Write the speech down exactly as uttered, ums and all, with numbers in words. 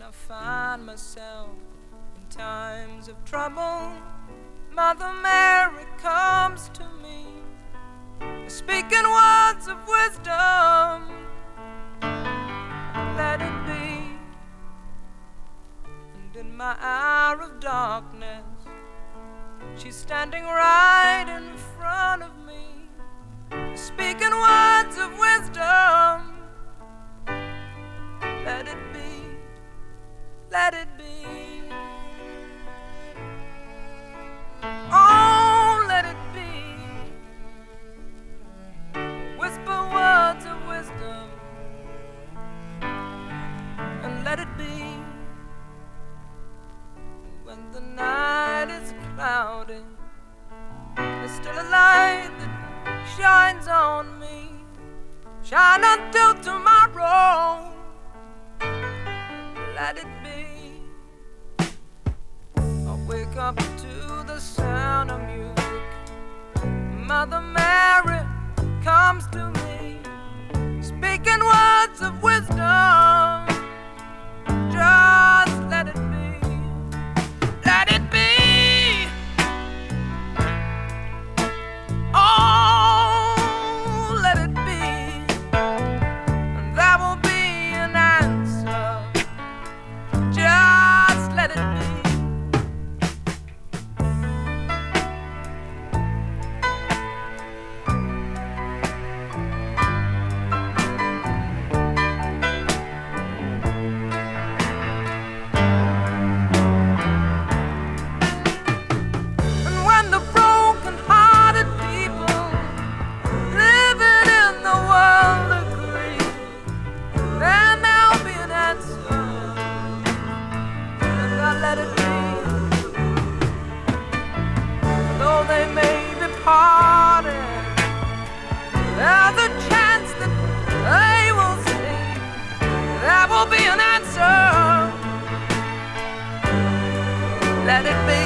I find myself in times of trouble, Mother Mary comes to me, speaking words of wisdom. Let it be. And in my hour of darkness, she's standing right in front of me, speaking words of wisdom. Let it be, let it be. Oh, let it be. Whisper words of wisdom, and let it be. When the night is cloudy, there's still a light that shines on me. Shine until tomorrow. Let it be. I wake up to the sound of music. Mother Mary comes to me, speaking words of wisdom. Just let it be. Let it be. Oh, let it be. And there will be an answer. Just let it be. And when the broken-hearted people living in the world agree, then there'll be an answer. Let it be. Though they may be parted, there's a chance that they will see. There will be an answer. Let it be.